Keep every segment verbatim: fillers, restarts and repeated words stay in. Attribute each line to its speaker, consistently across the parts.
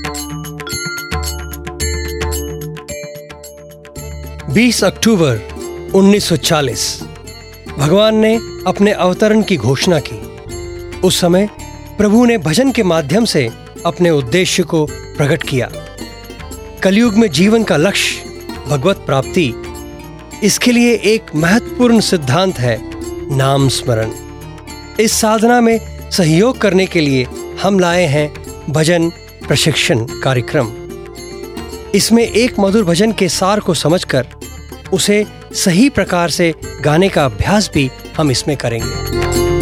Speaker 1: बीस अक्टूबर उन्नीस सौ चालीस भगवान ने अपने अवतरण की घोषणा की। उस समय प्रभु ने भजन के माध्यम से अपने उद्देश्य को प्रकट किया। कलयुग में जीवन का लक्ष्य भगवत प्राप्ति, इसके लिए एक महत्वपूर्ण सिद्धांत है नाम स्मरण। इस साधना में सहयोग करने के लिए हम लाए हैं भजन प्रशिक्षण कार्यक्रम। इसमें एक मधुर भजन के सार को समझकर उसे सही प्रकार से गाने का अभ्यास भी हम इसमें करेंगे।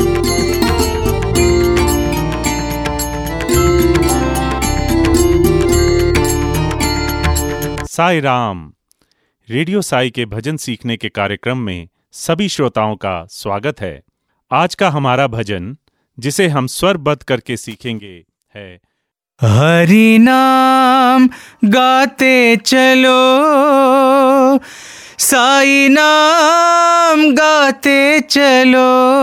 Speaker 2: साई राम। रेडियो साई के भजन सीखने के कार्यक्रम में सभी श्रोताओं का स्वागत है। आज का हमारा भजन, जिसे हम स्वरबद्ध करके सीखेंगे, है
Speaker 3: हरि नाम गाते चलो, साई नाम गाते चलो।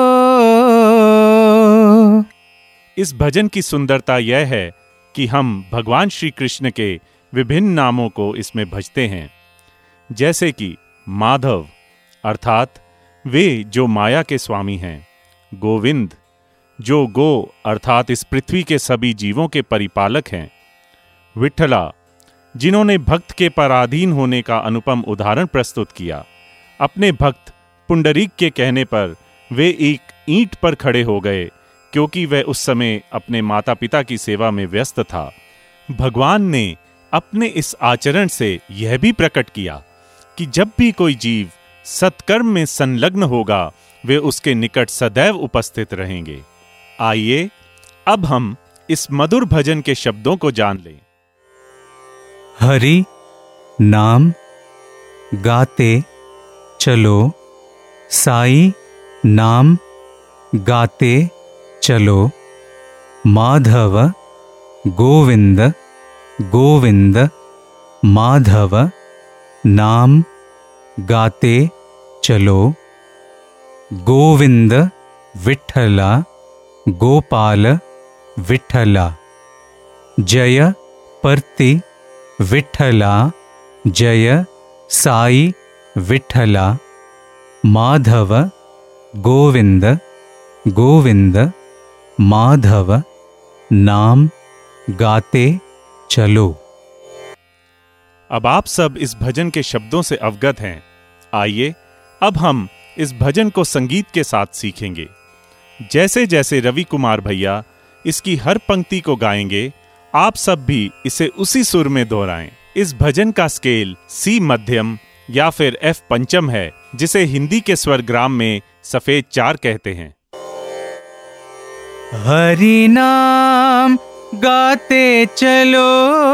Speaker 2: इस भजन की सुंदरता यह है कि हम भगवान श्री कृष्ण के विभिन्न नामों को इसमें भजते हैं, जैसे कि माधव अर्थात वे जो माया के स्वामी हैं, गोविंद जो गो अर्थात इस पृथ्वी के सभी जीवों के परिपालक हैं, विठला जिन्होंने भक्त के पराधीन होने का अनुपम उदाहरण प्रस्तुत किया। अपने भक्त पुंडरीक के कहने पर वे एक ईंट पर खड़े हो गए, क्योंकि वह उस समय अपने माता पिता की सेवा में व्यस्त था। भगवान ने अपने इस आचरण से यह भी प्रकट किया कि जब भी कोई जीव सत्कर्म में संलग्न होगा, वे उसके निकट सदैव उपस्थित रहेंगे। आइए अब हम इस मधुर भजन के शब्दों को जान लें।
Speaker 3: हरि नाम गाते चलो, साई नाम गाते चलो। माधव गोविंद गोविंद माधव नाम गाते चलो। गोविंद विठला गोपाल विठला। जय पर्ति विठला जय साई विठला। माधव गोविंद गोविंद माधव नाम गाते चलो।
Speaker 2: अब आप सब इस भजन के शब्दों से अवगत हैं। आइए अब हम इस भजन को संगीत के साथ सीखेंगे। जैसे जैसे रवि कुमार भैया इसकी हर पंक्ति को गाएंगे, आप सब भी इसे उसी सुर में दोहराएं। इस भजन का स्केल सी मध्यम या फिर एफ पंचम है, जिसे हिंदी के स्वरग्राम में सफेद चार कहते हैं।
Speaker 3: हरि नाम गाते चलो,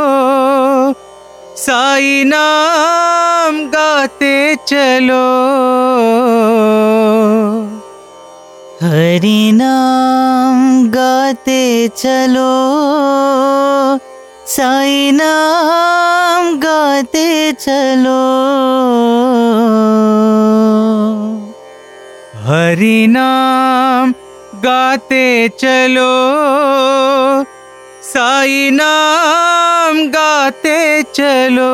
Speaker 3: साई नाम गाते चलो।
Speaker 4: हरि नाम गाते चलो, साई नाम गाते चलो।
Speaker 3: हरि नाम गाते चलो, साई नाम गाते चलो।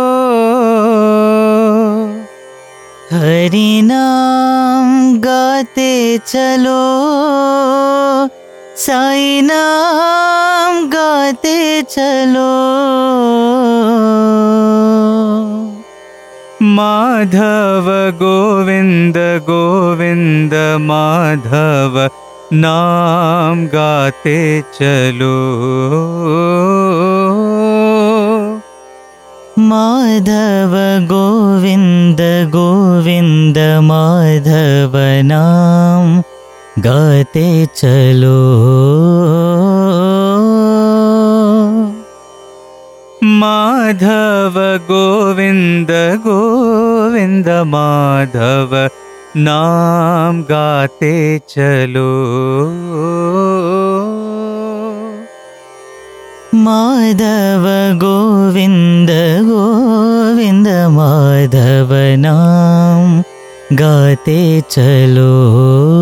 Speaker 4: हरि नाम गाते चलो, साई नाम गाते चलो।
Speaker 3: माधव गोविंद गोविंद माधव नाम गाते चलो।
Speaker 4: माधव गोविंद गोविंद माधव नाम गाते चलो।
Speaker 3: माधव गोविंद गोविंद माधव नाम गाते चलो।
Speaker 4: माधव गोविंद गोविंद माधव नाम गाते चलो।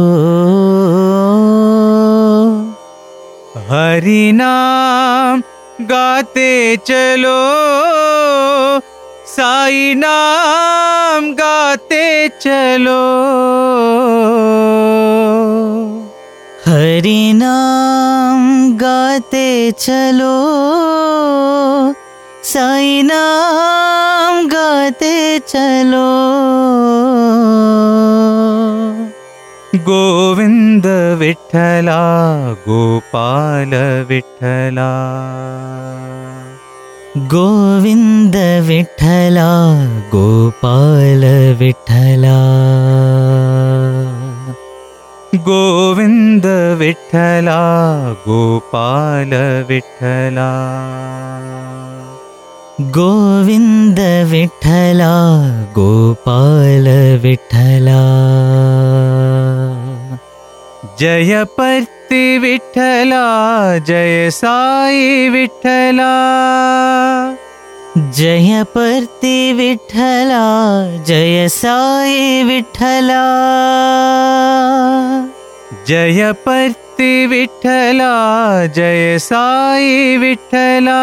Speaker 3: हरि नाम गाते चलो, साई नाम गाते चलो।
Speaker 4: हरि नाम गाते चलो, साई नाम गाते चलो।
Speaker 3: गोविंद विठ्ठला, गोपाल विठ्ठला।
Speaker 4: गोविंद विठ्ठला, गोपाल विठ्ठला।
Speaker 3: गोविंद विठ्ठला, गोपाल विठ्ठला।
Speaker 4: गोविंद विठ्ठला, गोपाल विठ्ठला।
Speaker 3: जय पर्ति विठ्ठला, जय साई विठ्ठला।
Speaker 4: जय पर्ति विठ्ठला, जय साई विठ्ठला।
Speaker 3: जय पर्ति विठ्ठला, जय साई विठ्ठला।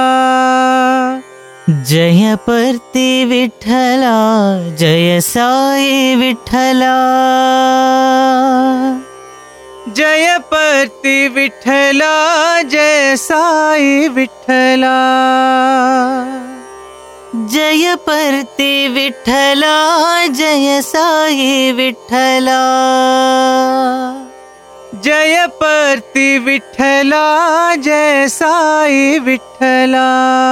Speaker 4: जय पर्ति विठ्ठला, जय साई विठ्ठला।
Speaker 3: जय पर्ति विठ्ठला, जय साई विठ्ठला।
Speaker 4: जय पर्ति विठ्ठला, जय साई विठ्ठला।
Speaker 3: जय पर्ति विठ्ठला, जय साई विठ्ठला।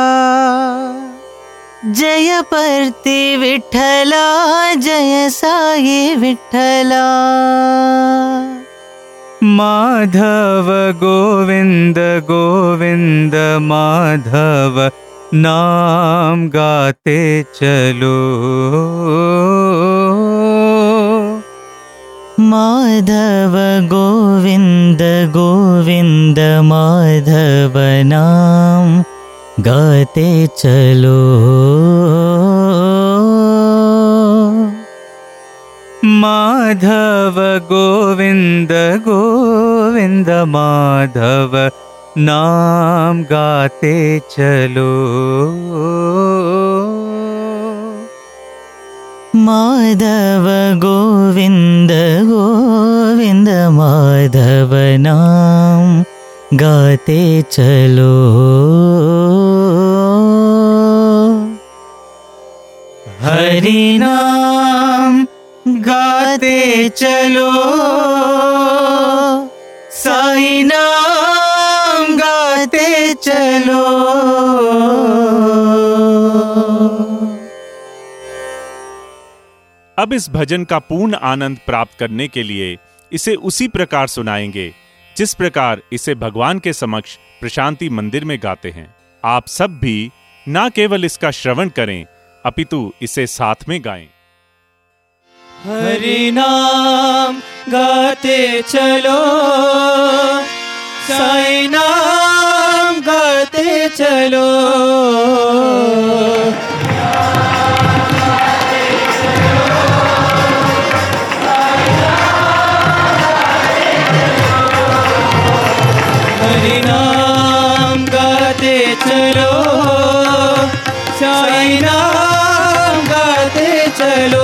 Speaker 4: जय पर्ति विठ्ठला, जय साई विठ्ठला।
Speaker 3: माधव गोविंद गोविंद माधव, नाम गाते चलो।
Speaker 4: माधव गोविंद गोविंद माधव, नाम गाते चलो।
Speaker 3: माधव गोविंद गोविंद माधव, नाम गाते चलो।
Speaker 4: माधव गोविंद गोविंद माधव, नाम गाते चलो।
Speaker 3: हरि नाम गाते चलो, साई नाम गाते चलो।
Speaker 2: अब इस भजन का पूर्ण आनंद प्राप्त करने के लिए इसे उसी प्रकार सुनाएंगे जिस प्रकार इसे भगवान के समक्ष प्रशांति मंदिर में गाते हैं। आप सब भी ना केवल इसका श्रवण करें अपितु इसे साथ में गाएं।
Speaker 5: हरि नाम गाते चलो, साई नाम गाते चलो। हरि नाम गाते चलो, साई नाम गाते चलो।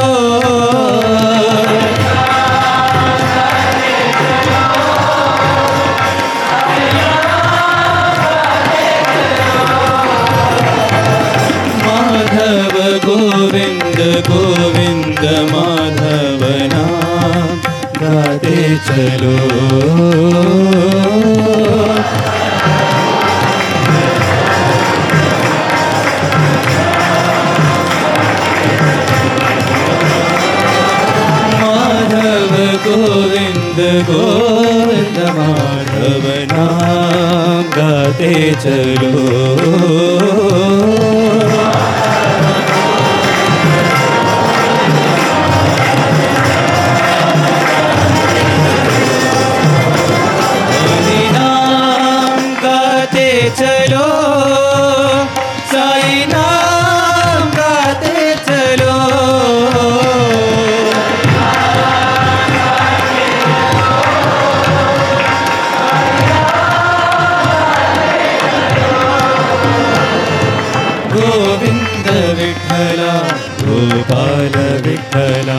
Speaker 5: माधव गोविंद गोविंद माधव, नाम गाते चलो। गोविंद गोविंद माधव, नाम गाते चलो। हरि नाम गाते चलो, साई नाम गाते चलो। विठ्ठला गोपाल विठ्ठला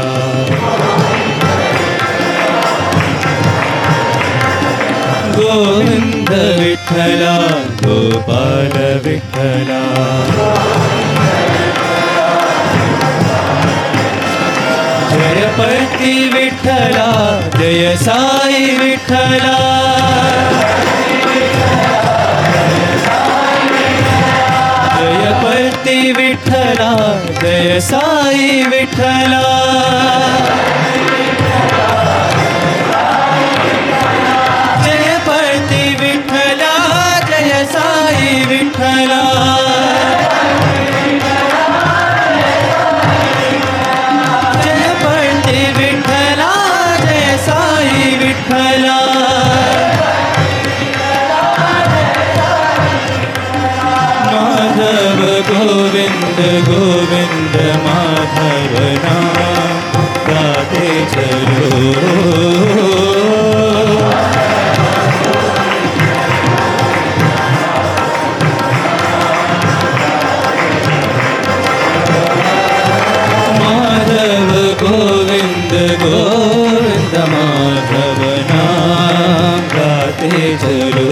Speaker 5: गोविंद विठ्ठला गोपाल विठ्ठला जय पति विठ्ठला जय साई विठ्ठला जय पति विठ्ठला जय साई विठ्ठला जय पति विठ्ठला जय साई विठ्ठला जय पति विठ्ठला जय साई विठ्ठला माधव गोविंद गोविंद माधव नाम गाते चलो माधव गोविंद गोविंद माधव नाम गाते चलो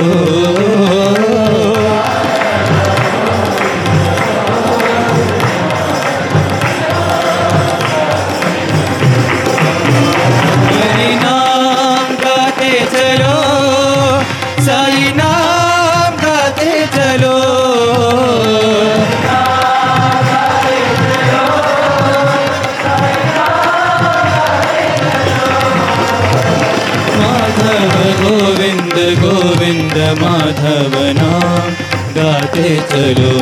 Speaker 5: हरि नाम गाते चलो साई नाम गाते चलो माधव गोविंद गोविंद माधव नाम गाते चलो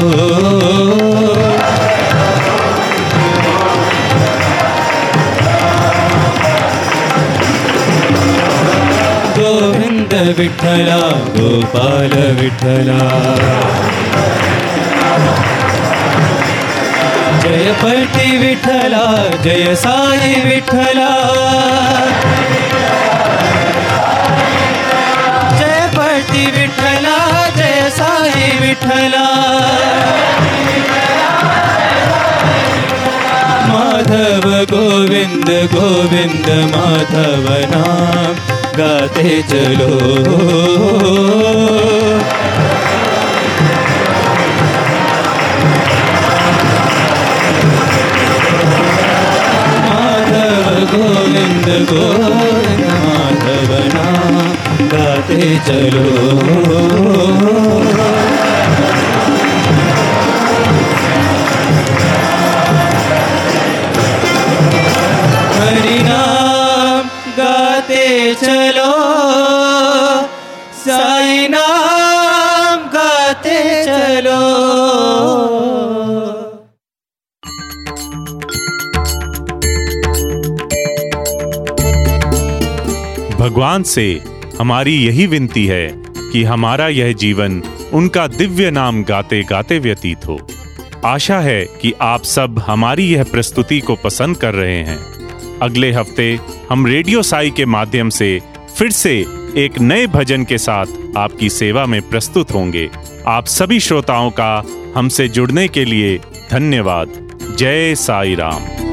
Speaker 5: गोविंद विठ्ठला गोपाल विठ्ठला जय पति विठ्ठला जय साई विठ्ठला जय पति विठ्ठला जय साई विठ्ठला माधव गोविंद गोविंद माधव नाम गाते चलो माधव गोविंद गोविंद माधव नाम गाते चलो हरि नाम गाते चलो साई नाम गाते चलो
Speaker 2: भगवान से हमारी यही विनती है कि हमारा यह जीवन उनका दिव्य नाम गाते गाते व्यतीत हो। आशा है कि आप सब हमारी यह प्रस्तुति को पसंद कर रहे हैं। अगले हफ्ते हम रेडियो साई के माध्यम से फिर से एक नए भजन के साथ आपकी सेवा में प्रस्तुत होंगे। आप सभी श्रोताओं का हमसे जुड़ने के लिए धन्यवाद। जय साई राम।